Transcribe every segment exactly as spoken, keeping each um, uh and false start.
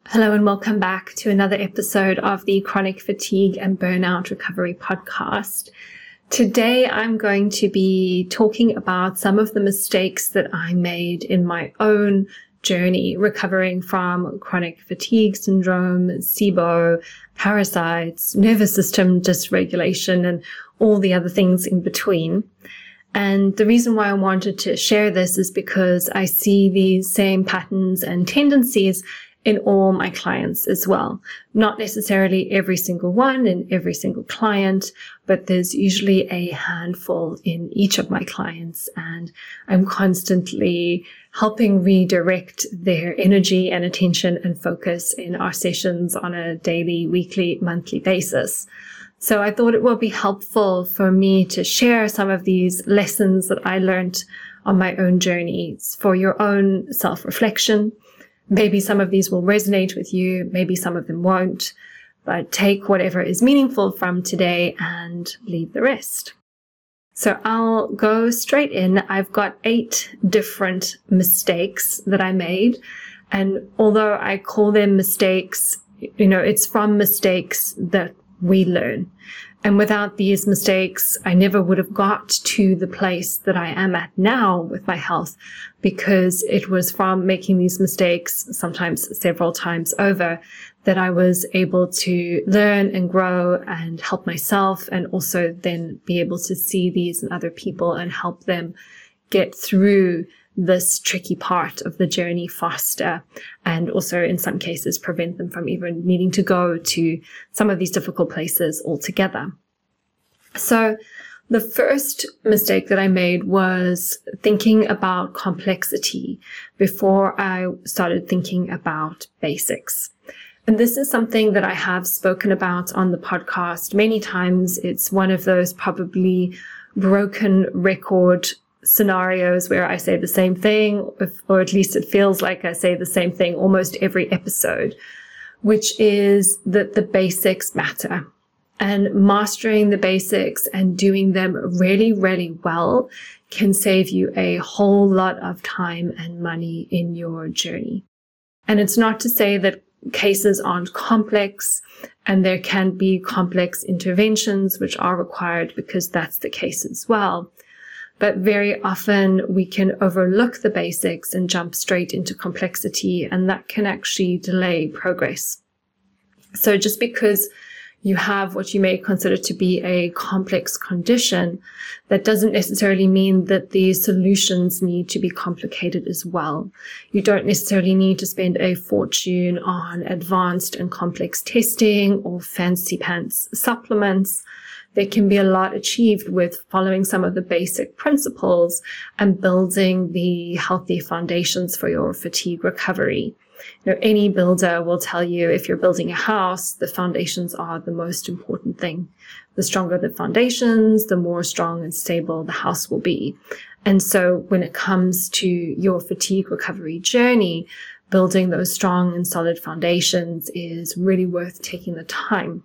Hello and welcome back to another episode of the Chronic Fatigue and Burnout Recovery Podcast. Today I'm going to be talking about some of the mistakes that I made in my own journey recovering from chronic fatigue syndrome, S I B O, parasites, nervous system dysregulation, and all the other things in between. And the reason why I wanted to share this is because I see these same patterns and tendencies in all my clients as well. Not necessarily every single one in every single client, but there's usually a handful in each of my clients, and I'm constantly helping redirect their energy and attention and focus in our sessions on a daily, weekly, monthly basis. So I thought it would be helpful for me to share some of these lessons that I learned on my own journeys for your own self-reflection. Maybe some of these will resonate with you, maybe some of them won't, but take whatever is meaningful from today and leave the rest. So I'll go straight in. I've got eight different mistakes that I made. And although I call them mistakes, you know, it's from mistakes that we learn. And without these mistakes, I never would have got to the place that I am at now with my health, because it was from making these mistakes, sometimes several times over, that I was able to learn and grow and help myself, and also then be able to see these in other people and help them get through this tricky part of the journey faster, and also in some cases prevent them from even needing to go to some of these difficult places altogether. So the first mistake that I made was thinking about complexity before I started thinking about basics. And this is something that I have spoken about on the podcast many times. It's one of those probably broken record scenarios where I say the same thing, or at least it feels like I say the same thing almost every episode, which is that the basics matter. And mastering the basics and doing them really, really well can save you a whole lot of time and money in your journey. And it's not to say that cases aren't complex, and there can be complex interventions which are required, because that's the case as well. But very often we can overlook the basics and jump straight into complexity, and that can actually delay progress. So just because you have what you may consider to be a complex condition, that doesn't necessarily mean that the solutions need to be complicated as well. You don't necessarily need to spend a fortune on advanced and complex testing or fancy pants supplements. There can be a lot achieved with following some of the basic principles and building the healthy foundations for your fatigue recovery. You know, any builder will tell you if you're building a house, the foundations are the most important thing. The stronger the foundations, the more strong and stable the house will be. And so when it comes to your fatigue recovery journey, building those strong and solid foundations is really worth taking the time.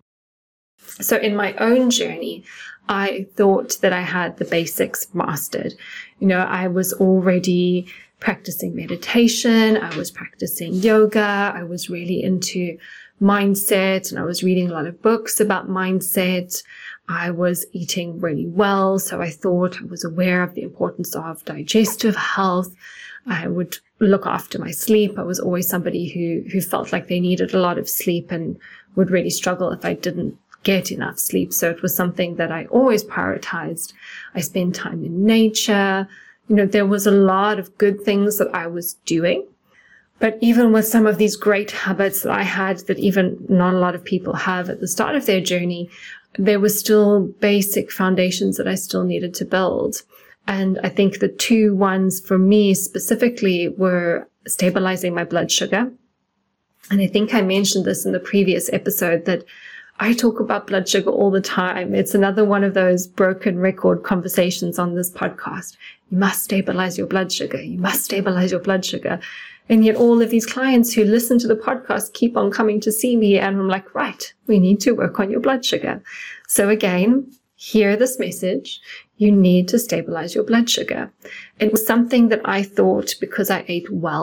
So in my own journey, I thought that I had the basics mastered. You know, I was already practicing meditation. I was practicing yoga. I was really into mindset, and I was reading a lot of books about mindset. I was eating really well. So I thought I was aware of the importance of digestive health. I would look after my sleep. I was always somebody who, who felt like they needed a lot of sleep and would really struggle if I didn't get enough sleep. So it was something that I always prioritized. I spent time in nature. You know, there was a lot of good things that I was doing. But even with some of these great habits that I had that even not a lot of people have at the start of their journey, there were still basic foundations that I still needed to build. And I think the two ones for me specifically were stabilizing my blood sugar. And I think I mentioned this in the previous episode that I talk about blood sugar all the time. It's another one of those broken record conversations on this podcast. You must stabilize your blood sugar. You must stabilize your blood sugar. And yet all of these clients who listen to the podcast keep on coming to see me. And I'm like, right, we need to work on your blood sugar. So again, hear this message. You need to stabilize your blood sugar. It was something that I thought, because I ate well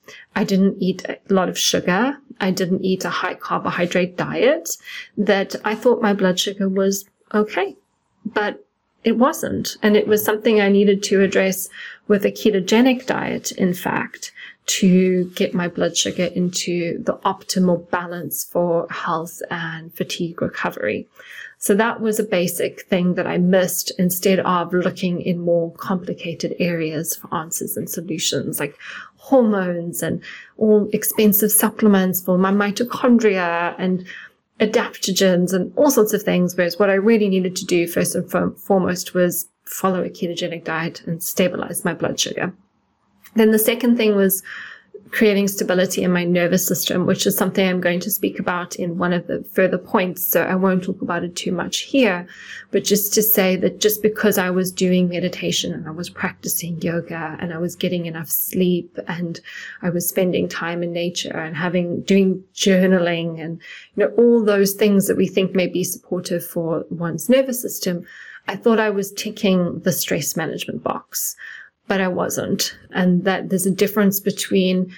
I didn't eat a lot of sugar. I didn't eat a high carbohydrate diet, that I thought my blood sugar was okay, but it wasn't. And it was something I needed to address with a ketogenic diet, in fact, to get my blood sugar into the optimal balance for health and fatigue recovery. So that was a basic thing that I missed, instead of looking in more complicated areas for answers and solutions, like hormones and all expensive supplements for my mitochondria and adaptogens and all sorts of things. Whereas what I really needed to do first and foremost was follow a ketogenic diet and stabilize my blood sugar. Then the second thing was creating stability in my nervous system, which is something I'm going to speak about in one of the further points. So I won't talk about it too much here, but just to say that just because I was doing meditation and I was practicing yoga and I was getting enough sleep and I was spending time in nature and having, doing journaling and, you know, all those things that we think may be supportive for one's nervous system, I thought I was ticking the stress management box. But I wasn't. And that there's a difference between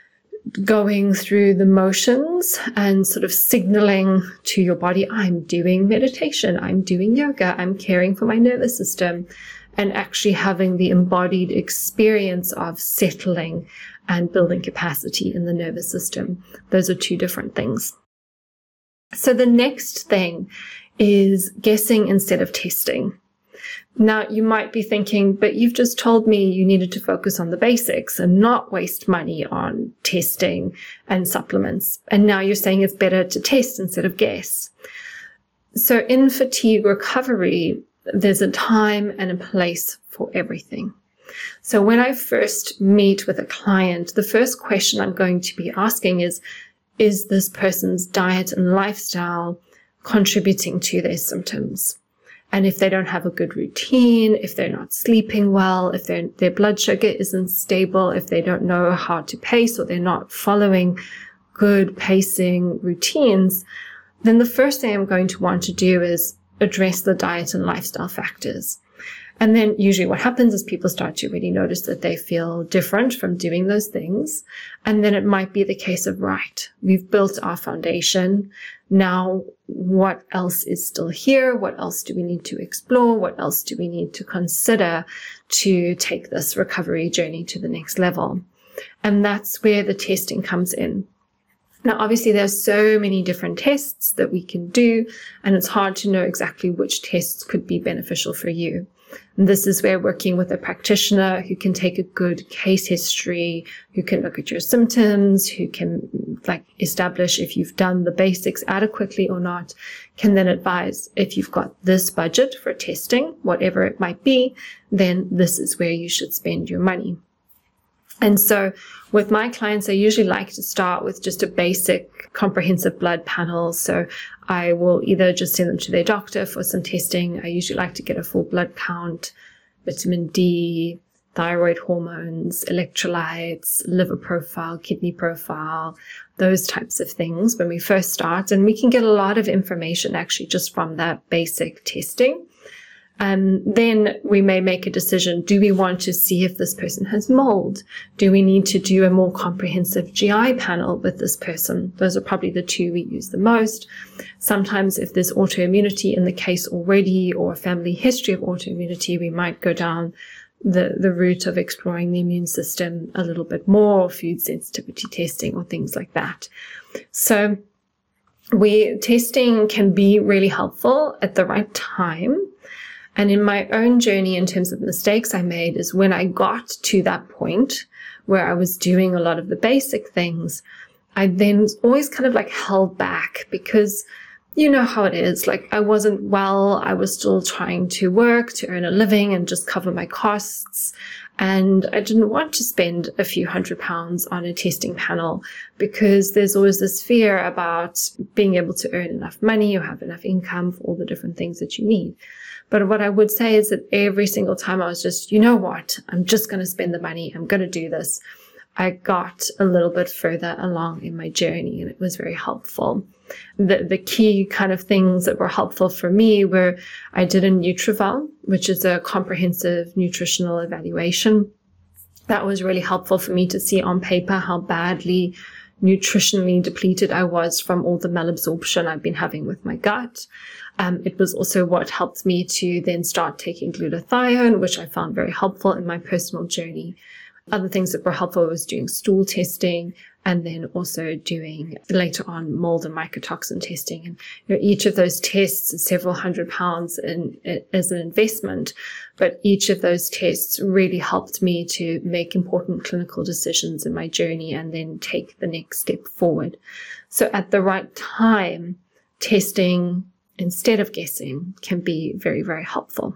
going through the motions and sort of signaling to your body, I'm doing meditation, I'm doing yoga, I'm caring for my nervous system, and actually having the embodied experience of settling and building capacity in the nervous system. Those are two different things. So the next thing is guessing instead of testing. Now, you might be thinking, but you've just told me you needed to focus on the basics and not waste money on testing and supplements. And now you're saying it's better to test instead of guess. So in fatigue recovery, there's a time and a place for everything. So when I first meet with a client, the first question I'm going to be asking is, is this person's diet and lifestyle contributing to their symptoms? And if they don't have a good routine, if they're not sleeping well, if their blood sugar isn't stable, if they don't know how to pace or they're not following good pacing routines, then the first thing I'm going to want to do is address the diet and lifestyle factors. And then usually what happens is people start to really notice that they feel different from doing those things. And then it might be the case of, right, we've built our foundation. Now, what else is still here? What else do we need to explore? What else do we need to consider to take this recovery journey to the next level? And that's where the testing comes in. Now, obviously, there's so many different tests that we can do, and it's hard to know exactly which tests could be beneficial for you. And this is where working with a practitioner who can take a good case history, who can look at your symptoms, who can like establish if you've done the basics adequately or not, can then advise if you've got this budget for testing, whatever it might be, then this is where you should spend your money. And so with my clients, I usually like to start with just a basic comprehensive blood panel. So I will either just send them to their doctor for some testing. I usually like to get a full blood count, vitamin D, thyroid hormones, electrolytes, liver profile, kidney profile, those types of things when we first start. And we can get a lot of information actually just from that basic testing. And then we may make a decision. Do we want to see if this person has mold? Do we need to do a more comprehensive G I panel with this person? Those are probably the two we use the most. Sometimes if there's autoimmunity in the case already or a family history of autoimmunity, we might go down the, the route of exploring the immune system a little bit more, or food sensitivity testing or things like that. So we testing can be really helpful at the right time. And in my own journey, in terms of mistakes I made, is when I got to that point where I was doing a lot of the basic things, I then always kind of like held back because you know how it is. Like I wasn't well. I was still trying to work to earn a living and just cover my costs. And I didn't want to spend a few hundred pounds on a testing panel because there's always this fear about being able to earn enough money or have enough income for all the different things that you need. But what I would say is that every single time I was just, you know what, I'm just going to spend the money. I'm going to do this. I got a little bit further along in my journey, and it was very helpful. The, the key kind of things that were helpful for me were I did a NutrEval, which is a comprehensive nutritional evaluation. That was really helpful for me to see on paper how badly nutritionally depleted I was from all the malabsorption I've been having with my gut. Um, it was also what helped me to then start taking glutathione, which I found very helpful in my personal journey. Other things that were helpful was doing stool testing, and then also doing later on mold and mycotoxin testing. And you know, each of those tests is several hundred pounds in, in, as an investment, but each of those tests really helped me to make important clinical decisions in my journey and then take the next step forward. So at the right time, testing instead of guessing can be very, very helpful.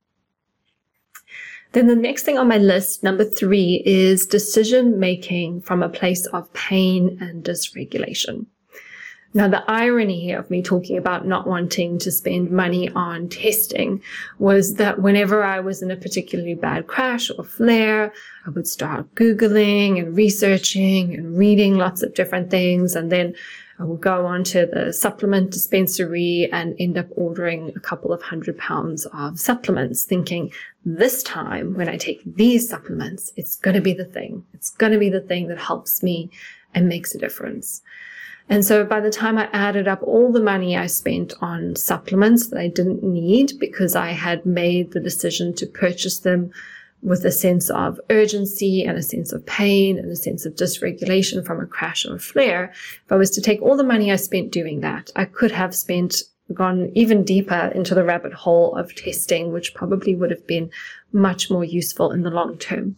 Then the next thing on my list, number three, is decision making from a place of pain and dysregulation. Now, the irony of me talking about not wanting to spend money on testing was that whenever I was in a particularly bad crash or flare, I would start Googling and researching and reading lots of different things, and then I would go onto the supplement dispensary and end up ordering a couple of hundred pounds of supplements, thinking this time when I take these supplements, it's going to be the thing. It's going to be the thing that helps me and makes a difference. And so by the time I added up all the money I spent on supplements that I didn't need because I had made the decision to purchase them with a sense of urgency and a sense of pain and a sense of dysregulation from a crash or a flare, if I was to take all the money I spent doing that, I could have spent, gone even deeper into the rabbit hole of testing, which probably would have been much more useful in the long term.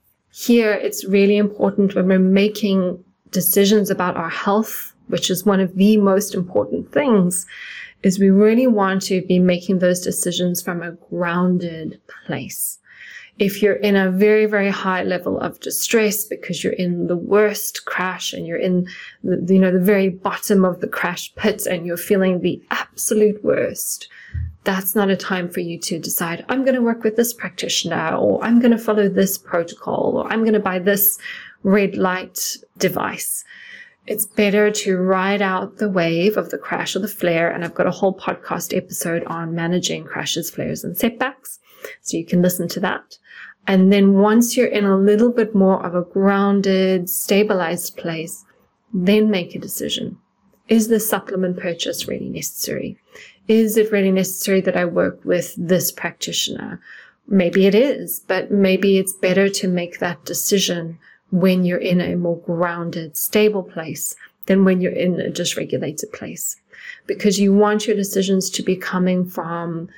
Here, it's really important when we're making decisions about our health, which is one of the most important things, is we really want to be making those decisions from a grounded place. If you're in a very, very high level of distress because you're in the worst crash and you're in the, you know, the very bottom of the crash pit and you're feeling the absolute worst, that's not a time for you to decide, I'm going to work with this practitioner, or I'm going to follow this protocol, or I'm going to buy this red light device. It's better to ride out the wave of the crash or the flare. And I've got a whole podcast episode on managing crashes, flares, and setbacks. So you can listen to that. And then once you're in a little bit more of a grounded, stabilized place, then make a decision. Is this supplement purchase really necessary? Is it really necessary that I work with this practitioner? Maybe it is, but maybe it's better to make that decision when you're in a more grounded, stable place than when you're in a dysregulated place. Because you want your decisions to be coming from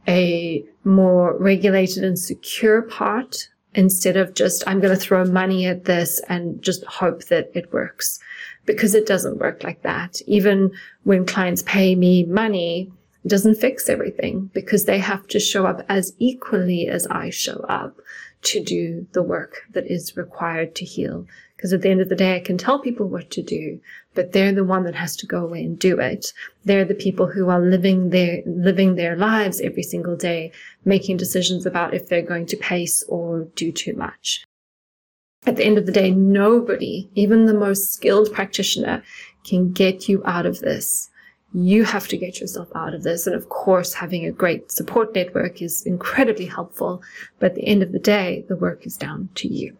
a more regulated and secure part instead of just, I'm going to throw money at this and just hope that it works. Because it doesn't work like that. Even when clients pay me money, it doesn't fix everything because they have to show up as equally as I show up to do the work that is required to heal. Because at the end of the day, I can tell people what to do, but they're the one that has to go away and do it. They're the people who are living their, living their lives every single day, making decisions about if they're going to pace or do too much. At the end of the day, nobody, even the most skilled practitioner, can get you out of this. You have to get yourself out of this. And of course, having a great support network is incredibly helpful. But at the end of the day, the work is down to you.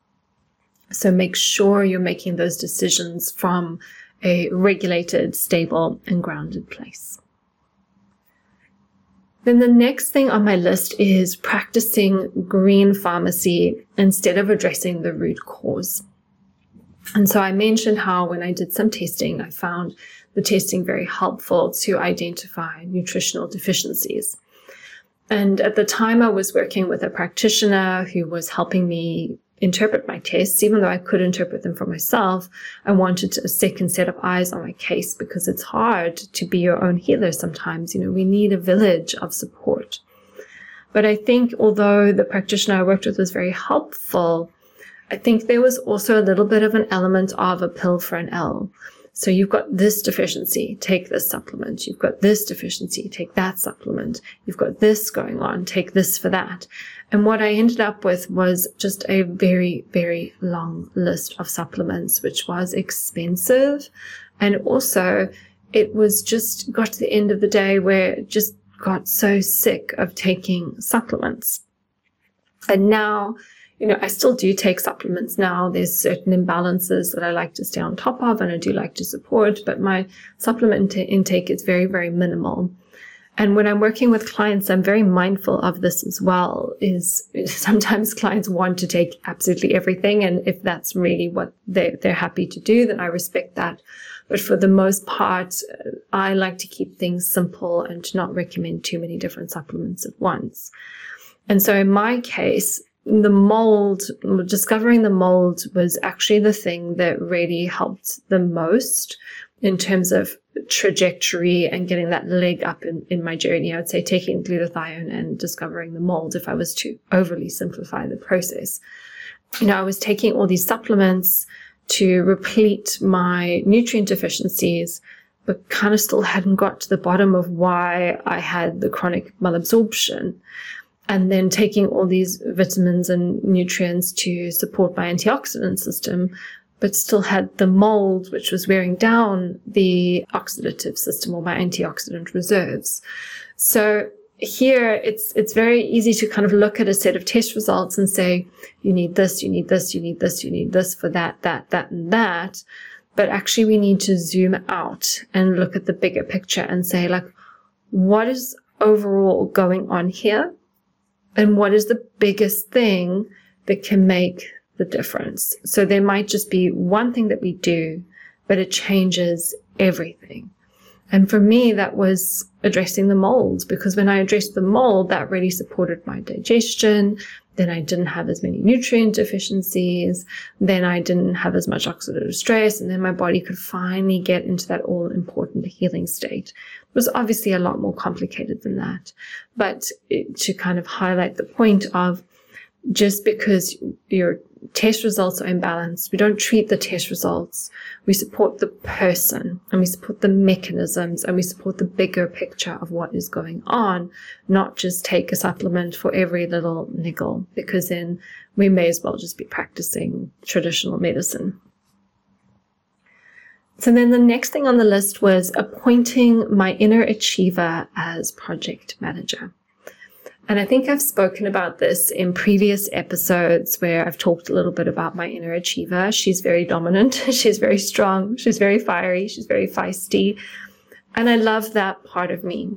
So make sure you're making those decisions from a regulated, stable, and grounded place. Then the next thing on my list is practicing green pharmacy instead of addressing the root cause. And so I mentioned how when I did some testing, I found the testing very helpful to identify nutritional deficiencies. And at the time I was working with a practitioner who was helping me interpret my tests, even though I could interpret them for myself. I wanted a second set of eyes on my case because it's hard to be your own healer sometimes. You know, we need a village of support. But I think although the practitioner I worked with was very helpful, I think there was also a little bit of an element of a pill for an L. So you've got this deficiency, take this supplement. You've got this deficiency, take that supplement. You've got this going on, take this for that. And what I ended up with was just a very, very long list of supplements, which was expensive. And also it was just got to the end of the day where it just got so sick of taking supplements. And now, you know, I still do take supplements now. There's certain imbalances that I like to stay on top of and I do like to support, but my supplement intake is very, very minimal. And when I'm working with clients, I'm very mindful of this as well, is sometimes clients want to take absolutely everything. And if that's really what they, they're happy to do, then I respect that. But for the most part, I like to keep things simple and to not recommend too many different supplements at once. And so in my case, the mold, discovering the mold was actually the thing that really helped the most in terms of trajectory and getting that leg up in, in my journey. I would say taking glutathione and discovering the mold, if I was to overly simplify the process. You know, I was taking all these supplements to replete my nutrient deficiencies, but kind of still hadn't got to the bottom of why I had the chronic malabsorption. And then taking all these vitamins and nutrients to support my antioxidant system, but still had the mold, which was wearing down the oxidative system or my antioxidant reserves. So here it's it's very easy to kind of look at a set of test results and say, you need this, you need this, you need this, you need this for that, that, that, and that. But actually we need to zoom out and look at the bigger picture and say, like, what is overall going on here? And what is the biggest thing that can make the difference? So there might just be one thing that we do, but it changes everything. And for me, that was addressing the mold, because when I addressed the mold, that really supported my digestion. Then I didn't have as many nutrient deficiencies. Then I didn't have as much oxidative stress. And then my body could finally get into that all important healing state. It was obviously a lot more complicated than that. But it, to kind of highlight the point of, just because your test results are imbalanced, we don't treat the test results. We support the person and we support the mechanisms and we support the bigger picture of what is going on, not just take a supplement for every little niggle, because then we may as well just be practicing traditional medicine. So then the next thing on the list was appointing my inner achiever as project manager. And I think I've spoken about this in previous episodes where I've talked a little bit about my inner achiever. She's very dominant. She's very strong. She's very fiery. She's very feisty. And I love that part of me.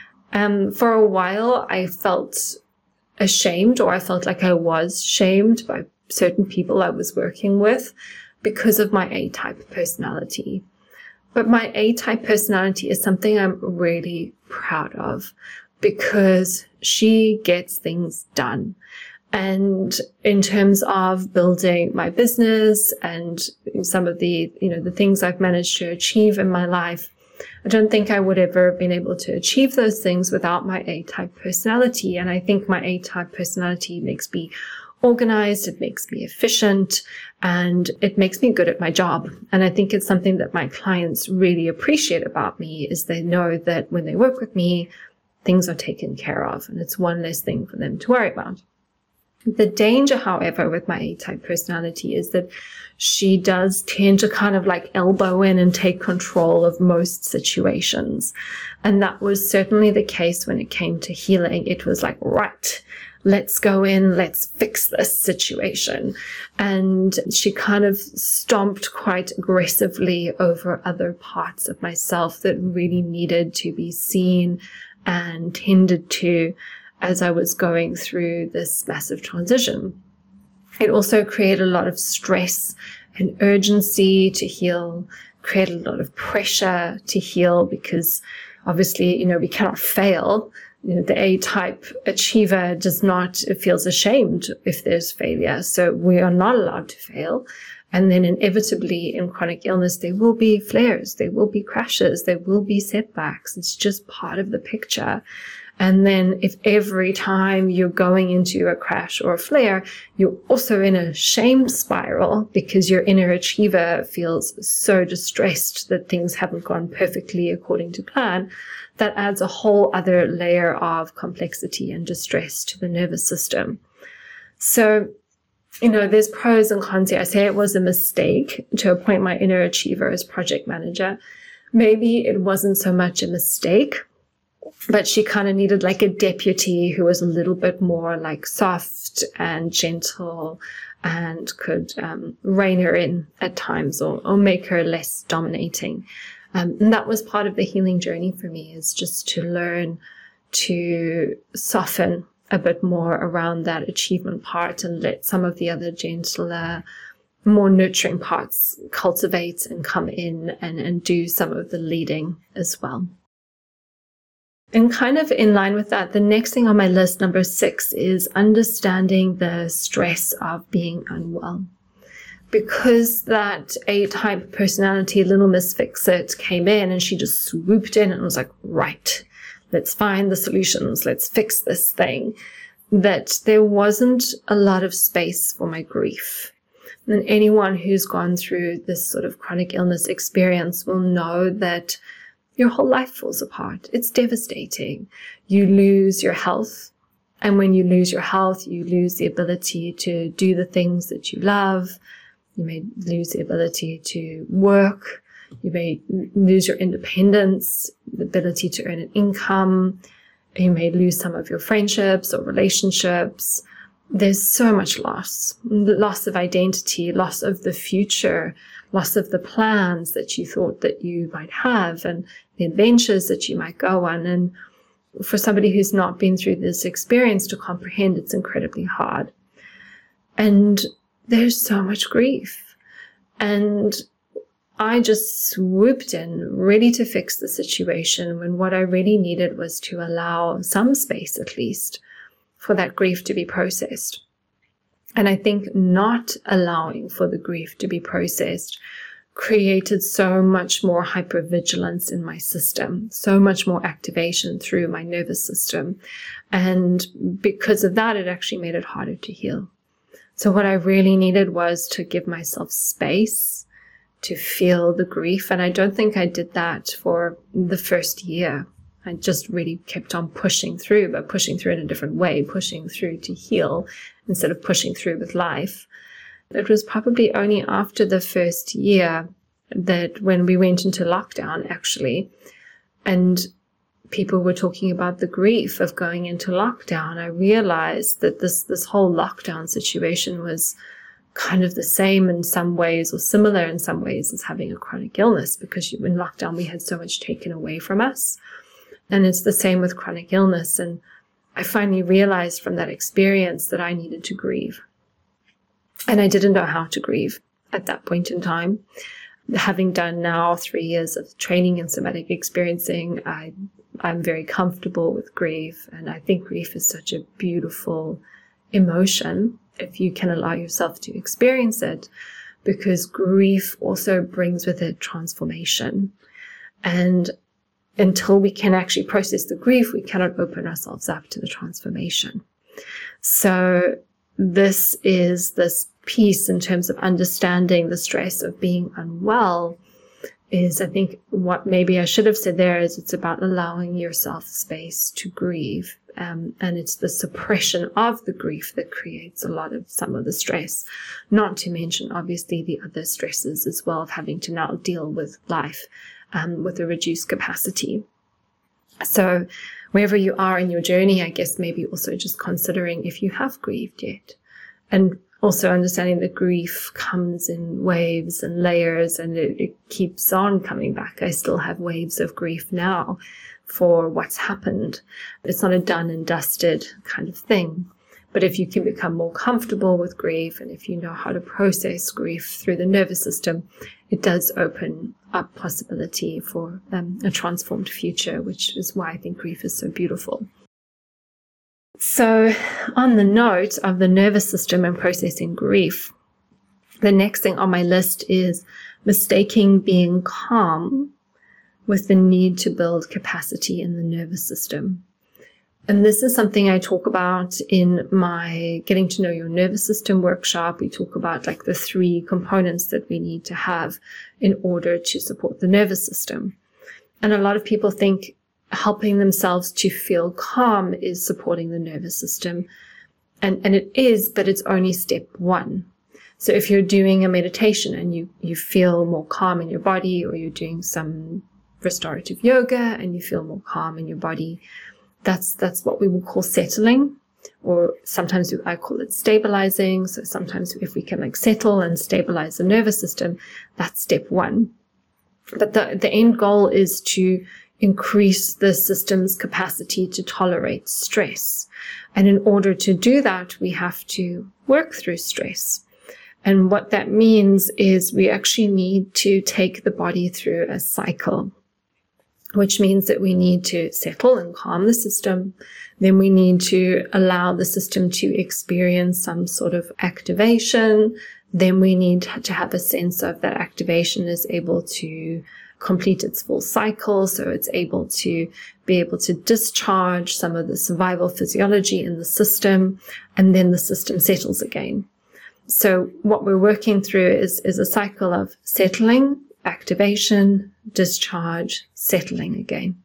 Um, for a while, I felt ashamed, or I felt like I was shamed by certain people I was working with because of my A-type personality. But my A-type personality is something I'm really proud of, because she gets things done. And in terms of building my business and some of the, you know, the things I've managed to achieve in my life, I don't think I would ever have been able to achieve those things without my A-type personality. And I think my A-type personality makes me organized, it makes me efficient, and it makes me good at my job. And I think it's something that my clients really appreciate about me, is they know that when they work with me, things are taken care of, and it's one less thing for them to worry about. The danger, however, with my A-type personality is that she does tend to kind of like elbow in and take control of most situations. And that was certainly the case when it came to healing. It was like, right, let's go in, let's fix this situation. And she kind of stomped quite aggressively over other parts of myself that really needed to be seen and tended to as I was going through this massive transition. It also created a lot of stress and urgency to heal, created a lot of pressure to heal, because obviously, you know, we cannot fail. You know, the A-type achiever does not, it feels ashamed if there's failure. So we are not allowed to fail. And then inevitably in chronic illness, there will be flares, there will be crashes, there will be setbacks. It's just part of the picture. And then if every time you're going into a crash or a flare, you're also in a shame spiral because your inner achiever feels so distressed that things haven't gone perfectly according to plan, that adds a whole other layer of complexity and distress to the nervous system. So, you know, there's pros and cons here. I say it was a mistake to appoint my inner achiever as project manager. Maybe it wasn't so much a mistake but she kind of needed like a deputy who was a little bit more like soft and gentle and could um, rein her in at times, or, or make her less dominating. Um, and that was part of the healing journey for me, is just to learn to soften a bit more around that achievement part and let some of the other gentler, more nurturing parts cultivate and come in and, and do some of the leading as well. And kind of in line with that, the next thing on my list, number six, is understanding the stress of being unwell. Because that A-type personality, Little Miss Fix-It, came in and she just swooped in and was like, right, let's find the solutions, let's fix this thing, that there wasn't a lot of space for my grief. And anyone who's gone through this sort of chronic illness experience will know that your whole life falls apart. It's devastating. You lose your health. And when you lose your health, you lose the ability to do the things that you love. You may lose the ability to work. You may lose your independence, the ability to earn an income. You may lose some of your friendships or relationships. There's so much loss, loss of identity, loss of the future, loss of the plans that you thought that you might have and the adventures that you might go on. And for somebody who's not been through this experience to comprehend, it's incredibly hard. And there's so much grief. And I just swooped in, ready to fix the situation, when what I really needed was to allow some space, at least, for that grief to be processed. And I think not allowing for the grief to be processed created so much more hypervigilance in my system, so much more activation through my nervous system. And because of that, it actually made it harder to heal. So what I really needed was to give myself space to feel the grief. And I don't think I did that for the first year. I just really kept on pushing through, but pushing through in a different way, pushing through to heal instead of pushing through with life. It was probably only after the first year that when we went into lockdown, actually, and people were talking about the grief of going into lockdown, I realized that this, this whole lockdown situation was kind of the same in some ways, or similar in some ways, as having a chronic illness, because in lockdown we had so much taken away from us. And it's the same with chronic illness. And I finally realized from that experience that I needed to grieve. And I didn't know how to grieve at that point in time. Having done now three years of training in somatic experiencing, I, I'm very comfortable with grief. And I think grief is such a beautiful emotion if you can allow yourself to experience it, because grief also brings with it transformation. And until we can actually process the grief, we cannot open ourselves up to the transformation. So this is this piece in terms of understanding the stress of being unwell is, I think what maybe I should have said there is it's about allowing yourself space to grieve. Um, and it's the suppression of the grief that creates a lot of some of the stress, not to mention obviously the other stresses as well of having to now deal with life um, with a reduced capacity. So wherever you are in your journey, I guess maybe also just considering if you have grieved yet, and also understanding that grief comes in waves and layers, and it, it keeps on coming back. I still have waves of grief now for what's happened. It's not a done and dusted kind of thing. But if you can become more comfortable with grief, and if you know how to process grief through the nervous system, it does open up possibility for um, a transformed future, which is why I think grief is so beautiful. So on the note of the nervous system and processing grief, the next thing on my list is mistaking being calm with the need to build capacity in the nervous system. And this is something I talk about in my Getting to Know Your Nervous System workshop. We talk about like the three components that we need to have in order to support the nervous system. And a lot of people think helping themselves to feel calm is supporting the nervous system. And, and it is, but it's only step one. So if you're doing a meditation and you, you feel more calm in your body, or you're doing some restorative yoga and you feel more calm in your body. That's, that's what we would call settling, or sometimes I call it stabilizing. So sometimes if we can like settle and stabilize the nervous system, that's step one. But the, the end goal is to increase the system's capacity to tolerate stress. And in order to do that, we have to work through stress. And what that means is we actually need to take the body through a cycle, which means that we need to settle and calm the system. Then we need to allow the system to experience some sort of activation. Then we need to have a sense of that activation is able to complete its full cycle. So it's able to be able to discharge some of the survival physiology in the system, and then the system settles again. So what we're working through is, is a cycle of settling, activation, discharge, settling again.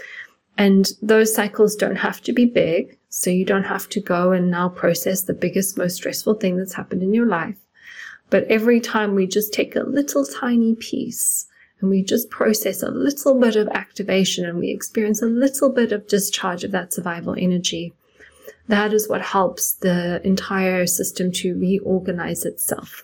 And those cycles don't have to be big. So you don't have to go and now process the biggest, most stressful thing that's happened in your life. But every time we just take a little tiny piece and we just process a little bit of activation and we experience a little bit of discharge of that survival energy, that is what helps the entire system to reorganize itself.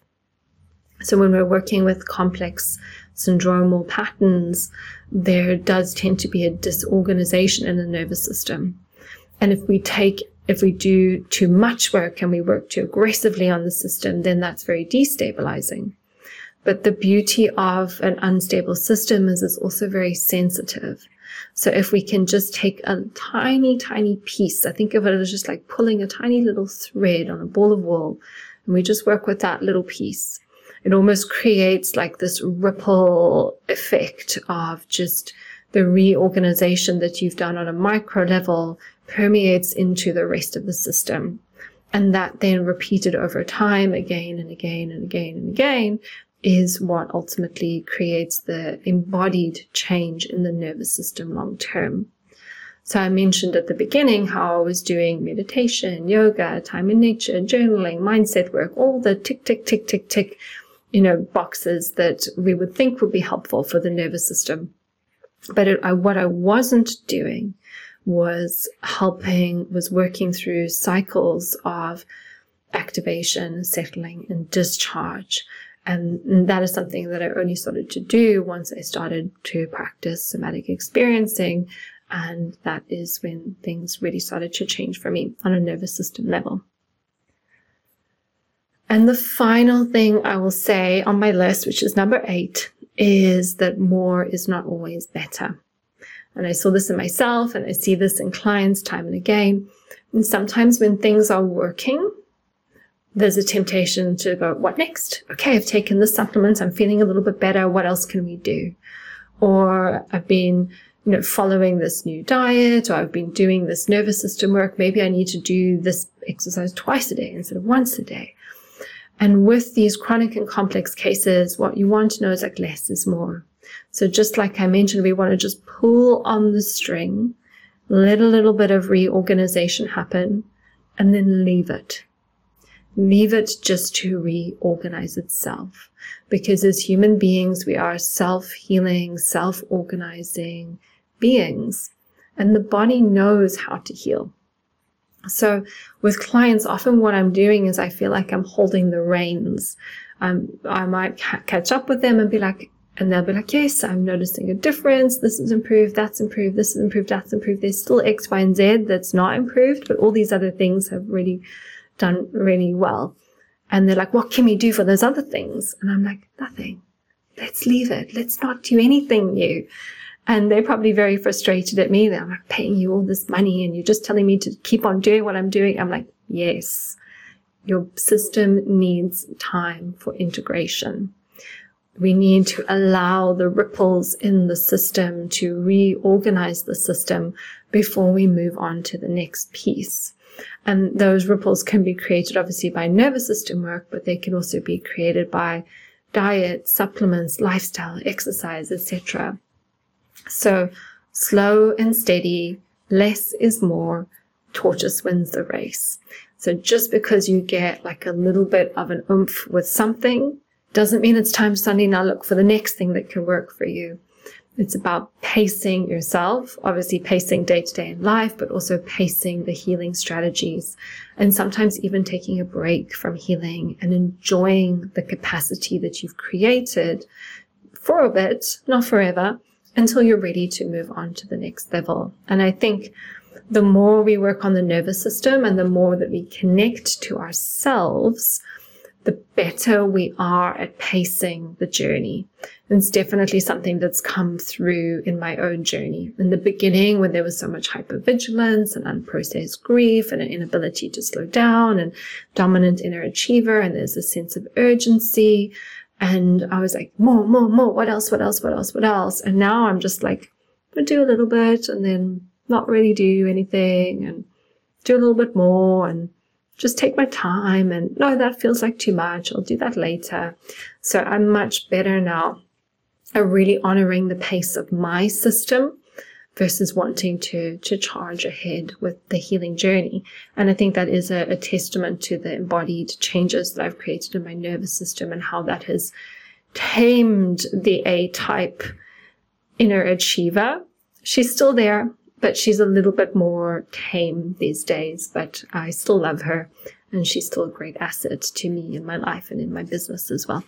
So when we're working with complex syndromal patterns, there does tend to be a disorganization in the nervous system. And if we take, if we do too much work and we work too aggressively on the system, then that's very destabilizing. But the beauty of an unstable system is it's also very sensitive. So if we can just take a tiny, tiny piece, I think of it as just like pulling a tiny little thread on a ball of wool, and we just work with that little piece, it almost creates like this ripple effect of just the reorganization that you've done on a micro level permeates into the rest of the system. And that then repeated over time again and again and again and again is what ultimately creates the embodied change in the nervous system long term. So I mentioned at the beginning how I was doing meditation, yoga, time in nature, journaling, mindset work, all the tick, tick, tick, tick, tick, you know, boxes that we would think would be helpful for the nervous system. But it, I, what I wasn't doing was helping, was working through cycles of activation, settling, and discharge. And that is something that I only started to do once I started to practice somatic experiencing. And that is when things really started to change for me on a nervous system level. And the final thing I will say on my list, which is number eight, is that more is not always better. And I saw this in myself and I see this in clients time and again. And sometimes when things are working, there's a temptation to go, what next? Okay, I've taken this supplement. I'm feeling a little bit better. What else can we do? Or I've been, you know, following this new diet, or I've been doing this nervous system work. Maybe I need to do this exercise twice a day instead of once a day. And with these chronic and complex cases, what you want to know is like less is more. So just like I mentioned, we want to just pull on the string, let a little bit of reorganization happen, and then leave it. Leave it just to reorganize itself. Because as human beings, we are self-healing, self-organizing beings. And the body knows how to heal. So with clients, often what I'm doing is I feel like I'm holding the reins. Um, I might ca- catch up with them and be like, and they'll be like, yes, I'm noticing a difference. This is improved. That's improved. This is improved. That's improved. There's still X, Y, and Z that's not improved, but all these other things have really done really well. And they're like, what can we do for those other things? And I'm like, nothing. Let's leave it. Let's not do anything new. And they're probably very frustrated at me. They're like, paying you all this money and you're just telling me to keep on doing what I'm doing. I'm like, yes, your system needs time for integration. We need to allow the ripples in the system to reorganize the system before we move on to the next piece. And those ripples can be created obviously by nervous system work, but they can also be created by diet, supplements, lifestyle, exercise, et cetera. So slow and steady, less is more, tortoise wins the race. So just because you get like a little bit of an oomph with something doesn't mean it's time to suddenly now look for the next thing that can work for you. It's about pacing yourself, obviously pacing day to day in life, but also pacing the healing strategies, and sometimes even taking a break from healing and enjoying the capacity that you've created for a bit, not forever, until you're ready to move on to the next level. And I think the more we work on the nervous system and the more that we connect to ourselves, the better we are at pacing the journey. And it's definitely something that's come through in my own journey. In the beginning, when there was so much hypervigilance and unprocessed grief and an inability to slow down and dominant inner achiever, and there's a sense of urgency. And I was like, more, more, more, what else, what else, what else, what else? And now I'm just like, I'll do a little bit and then not really do anything and do a little bit more and just take my time, and no, that feels like too much. I'll do that later. So I'm much better now at really honoring the pace of my system versus wanting to, to charge ahead with the healing journey. And I think that is a, a testament to the embodied changes that I've created in my nervous system and how that has tamed the A-type inner achiever. She's still there, but she's a little bit more tame these days, but I still love her, and she's still a great asset to me in my life and in my business as well.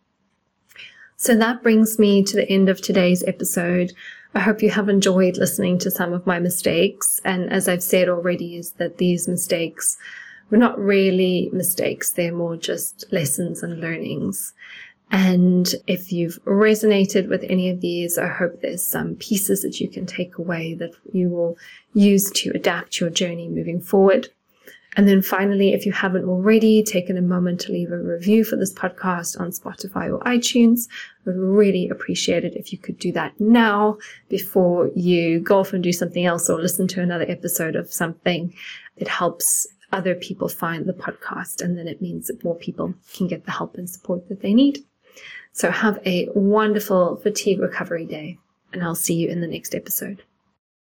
So that brings me to the end of today's episode. I hope you have enjoyed listening to some of my mistakes. And as I've said already, is that these mistakes were not really mistakes. They're more just lessons and learnings. And if you've resonated with any of these, I hope there's some pieces that you can take away that you will use to adapt your journey moving forward. And then finally, if you haven't already taken a moment to leave a review for this podcast on Spotify or iTunes, I would really appreciate it if you could do that now before you go off and do something else or listen to another episode of something. It helps other people find the podcast, and then it means that more people can get the help and support that they need. So have a wonderful fatigue recovery day, and I'll see you in the next episode.